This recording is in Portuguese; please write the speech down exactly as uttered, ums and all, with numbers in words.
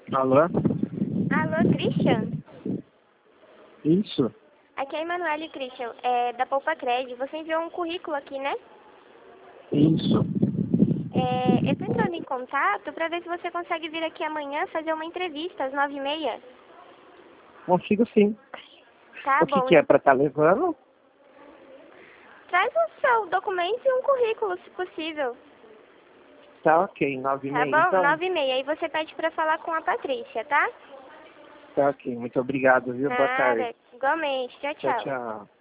Alô? Alô, Christian? Isso? Aqui é a Emanuele, Christian, é da Poupa Cred. Você enviou um currículo aqui, né? Isso. É, eu tô entrando em contato pra ver se você consegue vir aqui amanhã fazer uma entrevista às nove e meia. Consigo sim. Tá O que bom. que é pra estar levando? Traz o seu documento e um currículo, se possível. Tá ok, nove e Tá meia bom? então? Nove e meia. Aí você pede pra falar com a Patrícia, tá? Tá ok, muito obrigado, viu? Boa tarde. Nada. Igualmente. Tchau, Tchau, tchau. tchau.